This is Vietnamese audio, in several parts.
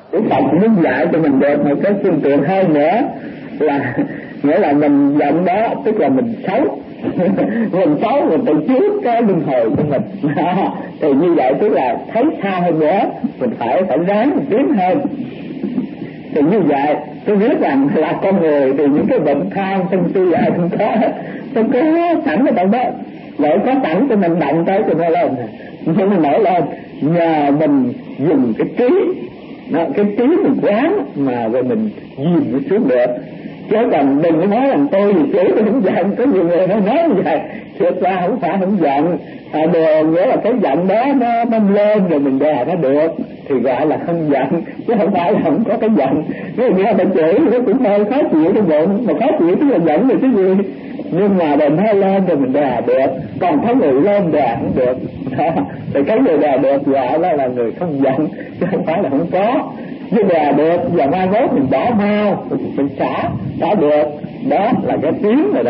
Đức Phật muốn dạy cho mình được một cái phương tiện hơn nữa là nghĩa là mình giận đó tức là mình xấu mình xấu mình tự trước cái luân hồi của mình thì như vậy tức là thấy xa hơn nữa, mình phải ráng mình tiến hơn. Thì như vậy tôi biết rằng là con người thì những cái bệnh tham sân si ai không có sẵn ở trong đó, vậy có sẵn cho mình động tới cho nó lên, nhưng mà nổi lên nhờ mình dùng cái trí mình quán mà rồi mình dìm nó xuống được. Chứ còn đừng có nói rằng tôi thì tôi không giận, có nhiều người nói như vậy, thực ra không phải không giận, đồ nghĩa là cái giận đó nó lên rồi mình đè nó được thì gọi là không giận, chứ không phải là không có cái giận. Nếu như bạn chửi nó cũng hơi khó chịu cái bụng, mà khó chịu tức là giận rồi chứ gì, nhưng mà đừng hay lên rồi mình đè được, còn thấy người lên đè không được thì cái người đè được gọi là người không giận, chứ không phải là không có. Chứ đè được và mai mốt mình bỏ mau mình xả được, đó là cái tiếng rồi đó.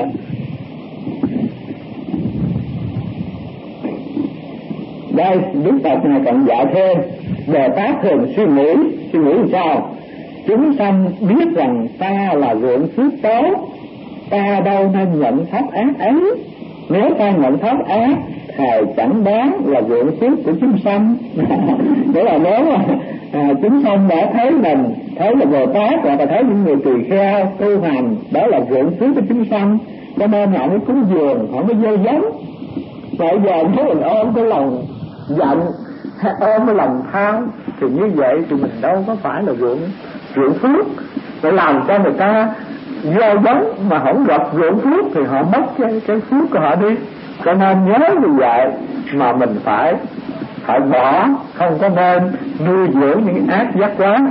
Đây Đức Phật này còn dạy thêm Bồ Tát thường suy nghĩ sao? Chúng sanh biết rằng ta là ruộng phước tốt, ta đâu nên nhận pháp ác ấy. Nếu ta nhận pháp ác thầy chẳng đáng là ruộng phước của chúng sanh. Đó là nếu mà chúng sanh đã thấy mình, thấy là Bồ Tát hoặc là thấy những người tỳ kheo tu hành, đó là ruộng phước của chúng sanh, cho nên họ mới cúng dường, họ mới gieo giống. Bây giờ nếu mình ôm cái lòng giận, ôm cái lòng tham thì như vậy thì mình đâu có phải là ruộng phước. Để làm cho người ta gieo giống mà không gặp ruộng phước thì họ mất cái phước của họ đi. Cho nên nhớ như vậy mà mình phải bỏ, không có nên nuôi dưỡng những ác giác quán.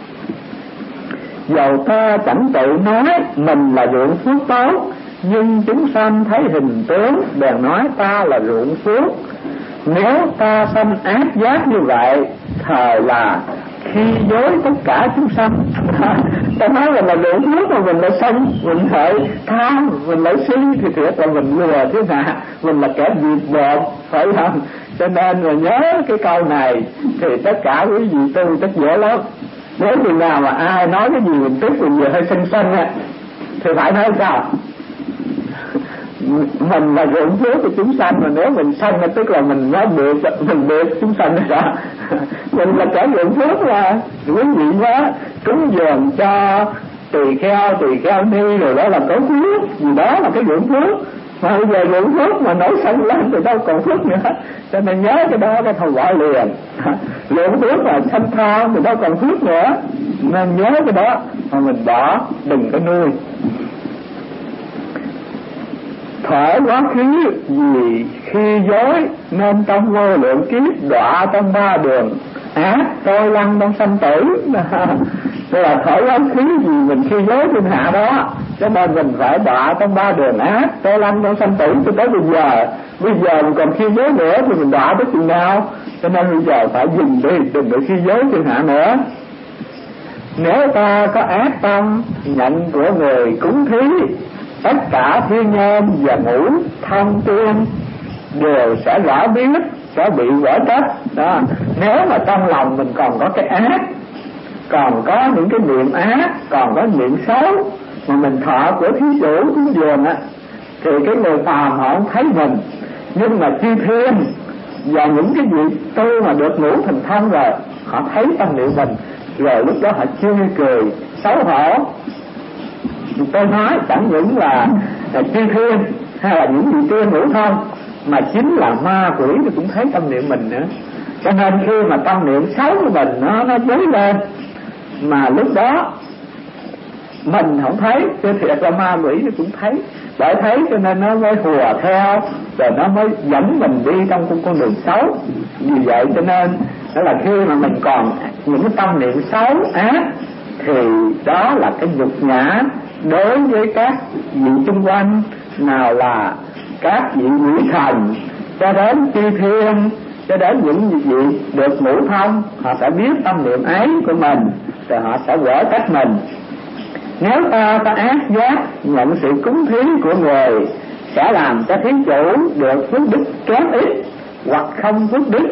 Dầu ta chẳng tự nói mình là ruộng phước tốt, nhưng chúng sanh thấy hình tướng bèn nói ta là ruộng phước. Nếu ta sanh ác giác như vậy, thời là khi dối tất cả chúng sanh. Ta nói là ruộng phước mà mình lại sanh, mình lại tham, mình lại si thì thiệt là mình lừa chứ nào, mình là kẻ diệt bột, phải không? Cho nên mà nhớ cái câu này thì tất cả quý vị tu rất dễ lắm. Nếu khi nào mà ai nói cái gì mình tức mình vừa hơi sân thì phải nói sao? Mình là ruộng phước của chúng sanh, mà nếu mình sanh tức là mình nói mình được chúng sanh rồi. Mình là kẻ ruộng phước mà quý vị nhớ, cúng dường cho tỳ kheo ni rồi đó là có phước, vì đó là cái ruộng phước. Mà bây giờ ruộng phước mà nổi sân lên thì đâu còn phước nữa, cho nên nhớ cái đó cái thầu gọi liền. Ruộng phước mà sanh tham thì đâu còn phước nữa, nên nhớ cái đó mà mình bỏ, đừng có nuôi. Thể quá khứ vì khi dối nên trong vô lượng kiếp đọa trong ba đường ác trôi lăn trong sanh tử. Đây là thể quá khứ vì mình khi dối thiên hạ đó, cho nên mình phải đọa trong ba đường ác trôi lăn trong sanh tử cho tới bây giờ mình còn khi dối nữa thì mình đọa tới chừng nào? Cho nên bây giờ phải dừng đi, đừng để khi dối thiên hạ nữa. Nếu ta có ác tâm nhận của người cúng thí, tất cả thiên nhân và ngũ thông tiên đều sẽ rõ biết, sẽ bị vỡ trách đó. Nếu mà trong lòng mình còn có cái ác, còn có những cái niệm ác, còn có niệm xấu mà mình thọ của thí chủ cúng dường á, thì cái người phàm họ không thấy mình, nhưng mà chư thiên và những cái vị tu mà được ngũ thành thông rồi, họ thấy tâm niệm mình, rồi lúc đó họ chê cười xấu hổ. Tôi nói chẳng những là chư thiên hay là những vị tiên ngũ thông, mà chính là ma quỷ thì cũng thấy tâm niệm mình nữa. Cho nên khi mà tâm niệm xấu của mình nó dấy lên, mà lúc đó mình không thấy, chứ thiệt là ma quỷ thì cũng thấy. Bởi thấy cho nên nó mới hùa theo, rồi nó mới dẫn mình đi trong con đường xấu. Vì vậy cho nên đó là khi mà mình còn những cái tâm niệm xấu ác, thì đó là cái nhục nhã đối với các vị xung quanh, nào là các vị quỷ thần cho đến chư thiên, cho đến những vị được ngũ thông, họ sẽ biết tâm niệm ấy của mình, rồi họ sẽ gỡ trách mình. Nếu ta có ác giác nhận sự cúng thí của người, sẽ làm cho thí chủ được phước đức kém ít hoặc không phước đức,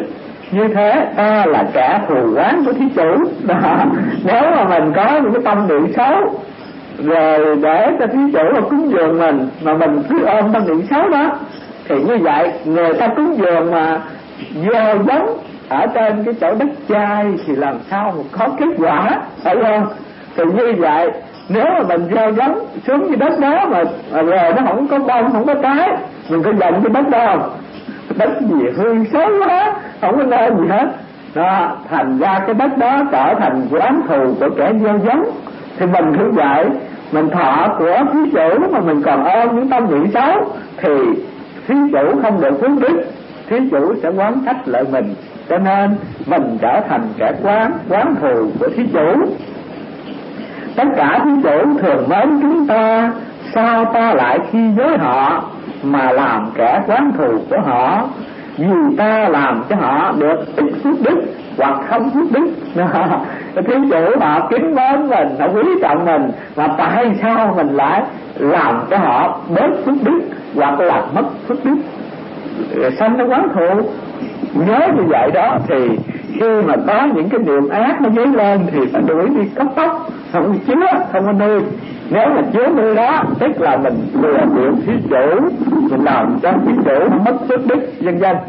như thế ta là kẻ thù oán của thí chủ đó. Nếu mà mình có những cái tâm niệm xấu rồi để cho thí chủ mà cúng dường mình mà mình cứ ôm tâm niệm xấu đó, thì như vậy người ta cúng dường mà gieo giống ở trên cái chỗ đất chai thì làm sao mà có kết quả, phải không? Thì như vậy nếu mà mình gieo giống xuống cái đất đó mà rồi nó không có bông không có trái, mình có giận cái đất đó không? Đất gì hư xấu quá, không có nên gì hết đó. Thành ra cái đất đó trở thành oán thù của kẻ gieo giống. Thì mình cũng vậy, mình thọ của thí chủ mà mình còn ôm những tâm niệm xấu thì thí chủ không được phước đức, thí chủ sẽ oán trách lại mình, cho nên mình trở thành kẻ oán thù của thí chủ. Tất cả thí chủ thường mến chúng ta, sao ta lại khi với họ mà làm kẻ oán thù của họ? Vì ta làm cho họ được ít phước đức hoặc không phước đức. Thí chủ họ kính mến mình, họ quý trọng mình, mà tại sao mình lại làm cho họ bớt phước đức hoặc là mất phước đức, sanh nó oán thù? Nhớ như vậy đó, thì khi mà có những cái niệm ác nó dấy lên thì phải đuổi đi cấp tốc, không chứa, không có nuôi. Nếu mà chứa nuôi đó tức là mình lừa bịp thí chủ, mình làm cho thí chủ mất phước đức vân vân.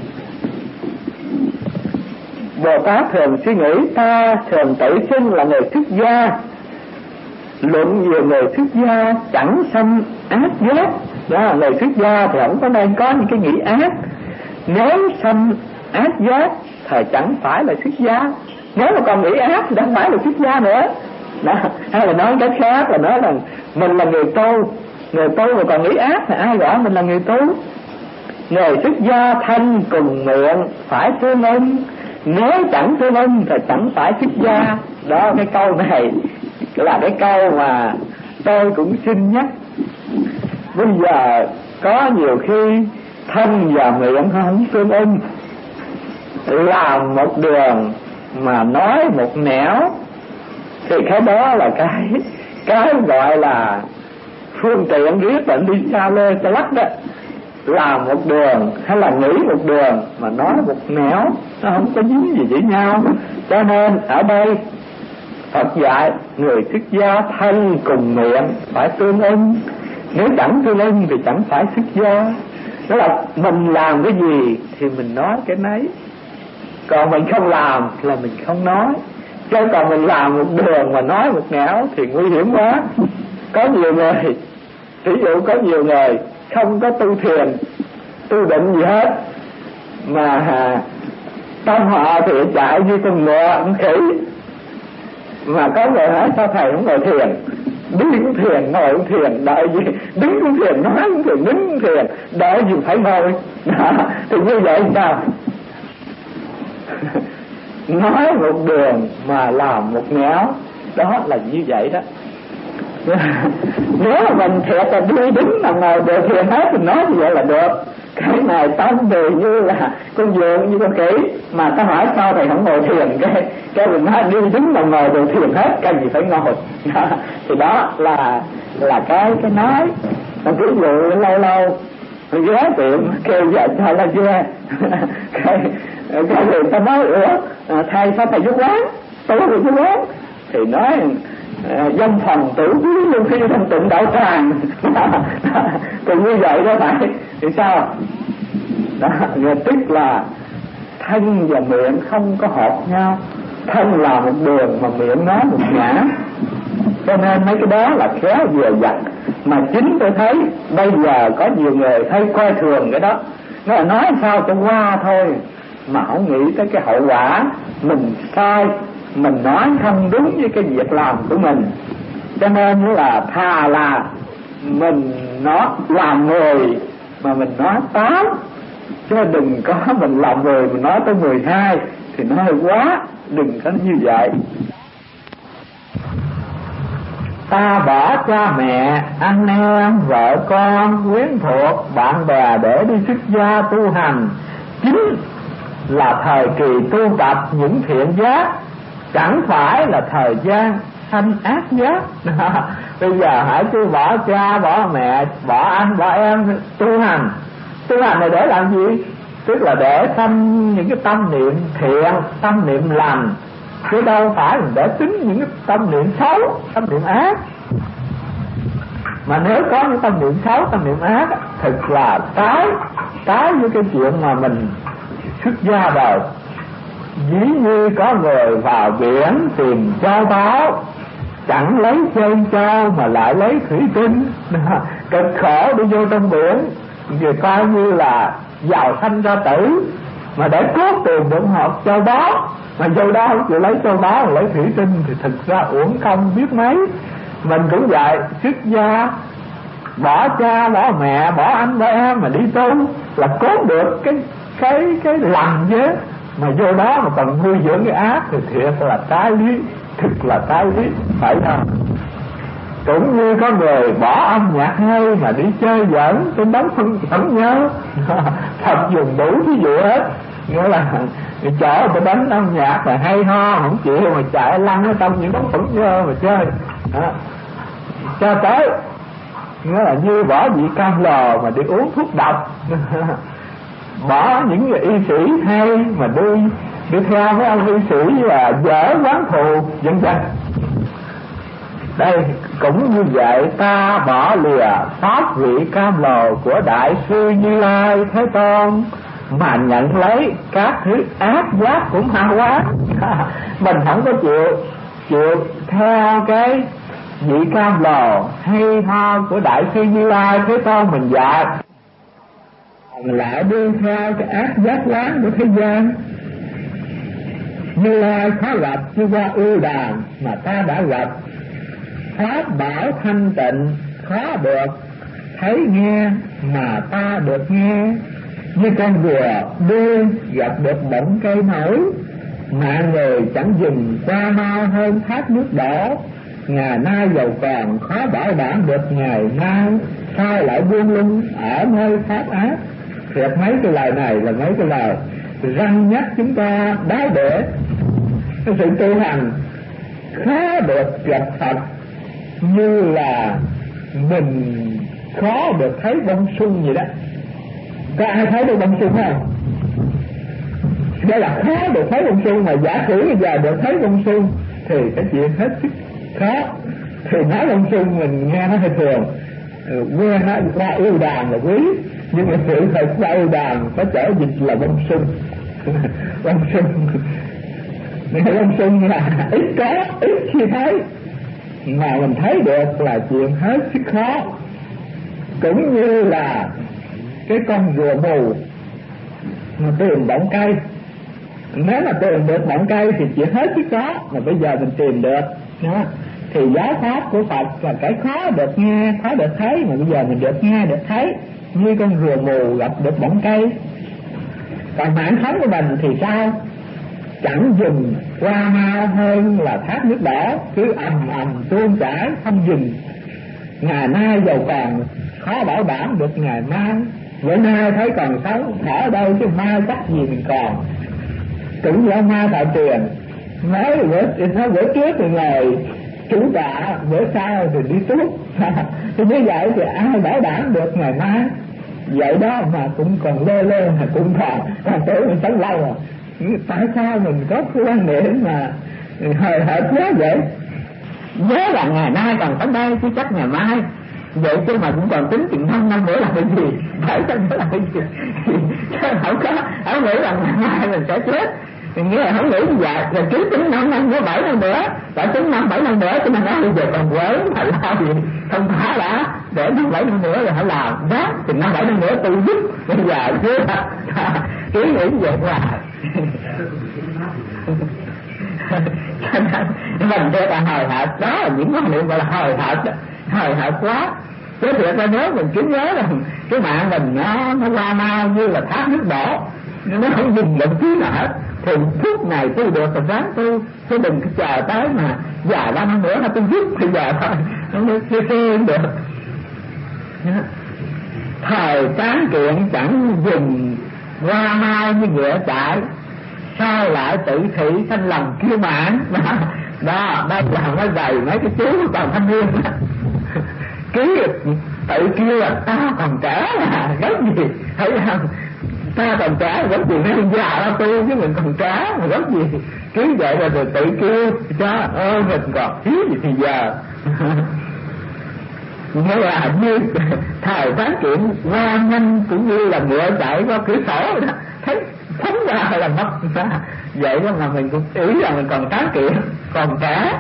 Bồ Tát thường suy nghĩ ta thường tự xưng là người xuất gia, luận nhiều người xuất gia chẳng sanh ác giác đó. Người xuất gia thì không có nên có những cái nghĩ ác, nếu sanh ác giác thì chẳng phải là xuất gia. Nếu mà còn nghĩ ác thì không phải là xuất gia nữa đó. Hay là nói cách khác là nói rằng mình là người tu mà còn nghĩ ác thì ai gọi mình là người tu? Người xuất gia thân cùng miệng phải tương ưng, nếu chẳng tương ưng thì chẳng phải xuất gia đó. Cái câu này là cái câu mà tôi cũng xin nhắc. Bây giờ có nhiều khi thân và miệng không tương ưng, làm một đường mà nói một nẻo, thì cái đó là cái gọi là phương tiện riết bệnh đi xa lê xa lắc đó. Làm một đường hay là nghĩ một đường mà nói một nẻo, nó không có dính gì với nhau. Cho nên ở đây Phật dạy người xuất gia thân cùng miệng phải tương ưng, nếu chẳng tương ưng thì chẳng phải xuất gia. Đó là mình làm cái gì thì mình nói cái nấy, còn mình không làm là mình không nói. Chứ còn mình làm một đường mà nói một nẻo thì nguy hiểm quá. Có nhiều người, ví dụ có nhiều người không có tu thiền, tu định gì hết, mà tâm họ thì chạy như con ngựa con khỉ. Mà có người hỏi sao thầy không ngồi thiền? Đi cũng thiền, ngồi cũng thiền, đợi gì? Đứng cũng thiền, nói cũng thiền, đứng cũng thiền, đợi gì phải ngồi đó. Thì như vậy sao? Nói một đường mà làm một nẻo, đó là như vậy đó. Nếu mà mình thiệt là đi đứng là ngồi đều thiền hết thì nói như vậy là được. Cái này tâm thì như là con dường như con khỉ, mà ta hỏi sao thầy không ngồi thiền, cái mình nói đi đứng là ngồi đều thiền hết, cái gì phải ngồi đó. Thì đó là cái nói. Còn ví dụ lâu lâu ghé tiệm kêu vợ cho là ghê cái người ta nói thầy sao thầy giúp quán, tôi là giúp quán, thì nói dân phòng tử quý lưu khi trong tịnh đạo tràng. Thì như vậy đó phải thì sao đó, tức là thân và miệng không có hợp nhau. Thân là một đường mà miệng nói một ngã, cho nên mấy cái đó là khéo vừa vặn. Mà chính tôi thấy bây giờ có nhiều người hay coi thường cái đó, nó là nói sao cho qua thôi mà không nghĩ tới cái hậu quả. Mình sai, mình nói không đúng với cái việc làm của mình, cho nên là thà là mình nói làm 10 mà mình nói 8, chứ đừng có mình làm 10 mình nói tới 12 thì nó hơi quá, đừng có như vậy. Ta bỏ cha mẹ, anh em, vợ con, quyến thuộc, bạn bè để đi xuất gia tu hành, chính là thời kỳ tu tập những thiện giác, chẳng phải là thời gian sanh ác giác. Bây giờ hãy tôi bỏ cha, bỏ mẹ, bỏ anh, bỏ em tu hành. Tu hành này để làm gì? tức là để sanh những cái tâm niệm thiện, tâm niệm lành, chứ đâu phải để tính những cái tâm niệm xấu, tâm niệm ác. Mà nếu có những tâm niệm xấu, tâm niệm ác, thực là trái với cái chuyện mà mình xuất gia đời. Ví như có người vào biển tìm châu báu, chẳng lấy chân châu mà lại lấy thủy tinh, cực khổ đi vô trong biển, vì coi như là giàu sanh ra tử, mà để cốt tìm được hộp châu báu, mà vô đó không chịu lấy châu báu mà lấy thủy tinh thì thực ra uổng công biết mấy. Mình cũng vậy, xuất gia bỏ cha bỏ mẹ bỏ anh bỏ em mà đi tu là cốt được cái lành chứ, mà vô đó mà còn nuôi dưỡng cái ác thì thiệt là trái lý, thực là trái lý, phải không? Cũng như có người bỏ âm nhạc hay mà đi chơi giỡn trên đống phẫn nhớ. Thật dùng đủ ví dụ hết, nghĩa là chở cái đánh âm nhạc mà hay ho không chịu mà chạy lăn ở trong những đống phẫn nhớ mà chơi cho tới nghĩa là như bỏ vị cam lồ mà đi uống thuốc độc. Bỏ những người y sĩ hay mà đi theo mấy ông y sĩ và dở quán thù vân vân. Đây cũng như vậy, ta bỏ lìa pháp vị cam lồ của Đại sư Như Lai Thế Tôn mà nhận lấy các thứ ác giác cũng hao quá. Mình không có chịu theo cái vị cam lồ hay ho của Đại sư Như Lai Thế Tôn mình dạy, lại đi theo cái ác giác quán của thế gian. Như Lai khó gặp chứ qua ưu đàm mà ta đã gặp, pháp bảo thanh tịnh khó được thấy nghe mà ta được nghe. Như con rùa đuôi gặp được bọng cây nổi, mạng người chẳng dừng qua mau hơn thác nước đỏ. Ngày nay giàu còn khó bảo đảm được ngày mai, sao lại buông lung ở nơi pháp ác. Thiệt mấy cái lời này là mấy cái lời răng nhắc chúng ta đáo để cái sự tu hành khó được gặp Phật, như là mình khó được thấy bông xuân vậy đó. Có ai thấy được bông xuân không? Đây là khó được thấy bông xuân, mà giả sử bây giờ được thấy bông xuân thì cái chuyện hết sức khó. Thì nói bông xuân mình nghe nó hơi thường, nghe nó qua yêu đàn là quý, nhưng mà sự thật qua yêu đàn có trở dịch là bông xuân. Bông xuân bông xuân là ít khi thấy, mà mình thấy được là chuyện hết sức khó. Cũng như là cái con rùa mù mà tìm bọng cây, nếu mà tìm được bọng cây thì chuyện hết sức khó, mà bây giờ mình tìm được đó. Thì giáo pháp của Phật là cái khó được nghe, khó được thấy, mà bây giờ mình được nghe được thấy, như con rùa mù gặp được bọng cây. Còn mạng sống của mình thì sao? Chẳng dừng qua mau hơn là thác nước đỏ, cứ ầm tuôn chảy không dừng. Ngày nay giàu còn khó bảo đảm được ngày mai, bữa nay thấy còn sống thở đâu chứ mai chắc gì mình còn. Cũng như ông Mai Thọ Truyền nói bữa trước thì ngồi chủ tạ, bữa sau thì đi tuốt. Thì như vậy thì ai bảo đảm được ngày mai? Vậy đó mà cũng còn lê mà cũng còn tưởng mình sống lâu rồi. Tại sao mình có cái quan niệm mà hời hợt quá vậy? Nhớ là ngày nay còn tới đây chứ chắc ngày mai. Vậy chứ mà cũng còn tính chuyện 5 năm nữa là cái gì, 7 năm nữa là cái gì. Không nghĩ là ngày mai mình sẽ chết. Mình nghe là không nghĩ như vậy, rồi cứ tính 5 năm nữa 7 năm nữa, phải tính 7 năm nữa, cho nên nói bây giờ còn quế mà lo gì, không phải đã để 7 năm nữa rồi phải làm đó, thì 7 năm nữa tôi giúp bây giờ chứ. Cứ nghĩ như vậy hoài. Mình theo ta hời hợt, đó là những quan niệm gọi là hời hợt quá. Chứ thiệt ra nếu mình cứ nhớ rằng cái mạng mình nó qua mau như là thác nước đỏ, nó không dừng được tí nào, thì phút này tôi được rồi ráng tôi, chứ đừng chờ tới mà vài ba năm nữa là tôi giúp bây giờ thôi, nó không được. Thời tán kiện chẳng dừng qua mau như ngựa chạy, sao lại tự thị thanh lòng kiêu mãn. Đó, đây là nó gầy mấy cái chú còn thanh niên ký tự kêu là tao còn trẻ mà gấp gì, thấy không? Ta còn trả gấp gì nó già ra tu chứ mình còn trả mà gấp gì. Cứ vậy rồi tự kêu cha ơi mình còn thiếu gì thì giờ. Nghĩa là như thời phát triển qua nhanh cũng như là ngựa chạy qua cửa sổ đó, thấy phóng ra là mất ra. Vậy đó mà mình cũng ý là mình còn phát triển còn trả.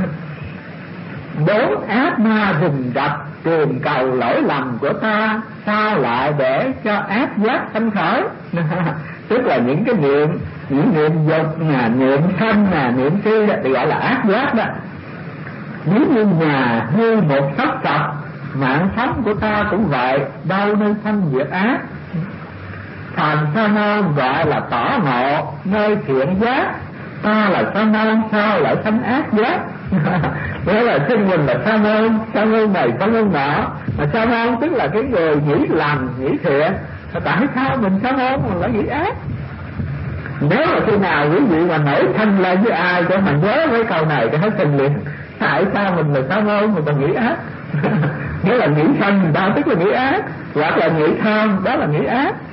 4. Ác ma rình rập trường cầu lỗi lầm của ta, sao lại để cho ác giác sanh khởi. Tức là những cái niệm, những niệm dục niệm sanh niệm si thì gọi là ác giác đó. Nếu như nhà hư một sắp sập, mạng sống của ta cũng vậy, đâu nơi sanh diệt ác. Thành sa môn gọi là tỏ ngộ nơi thiện giác, ta là sa môn sao lại sanh ác giác. Nghĩa là xưng mình là sa môn này sa môn nọ, mà sa môn tức là cái người nghĩ lành nghĩ thiện. Tại sao mình sa môn mình lại nghĩ ác? Nếu mà khi nào quý vị mà nổi thanh lên với ai cho mình nhớ mấy câu này cái hết tình liền. Tại sao mình là sa môn mình còn nghĩ ác? Nghĩa là nghĩ sanh đó tức là nghĩ ác, hoặc là nghĩ tham đó là nghĩ ác.